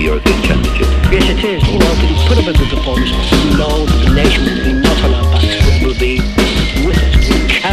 the European Championship. Yes, it is. You know, but he put up a good performance. We know that the nation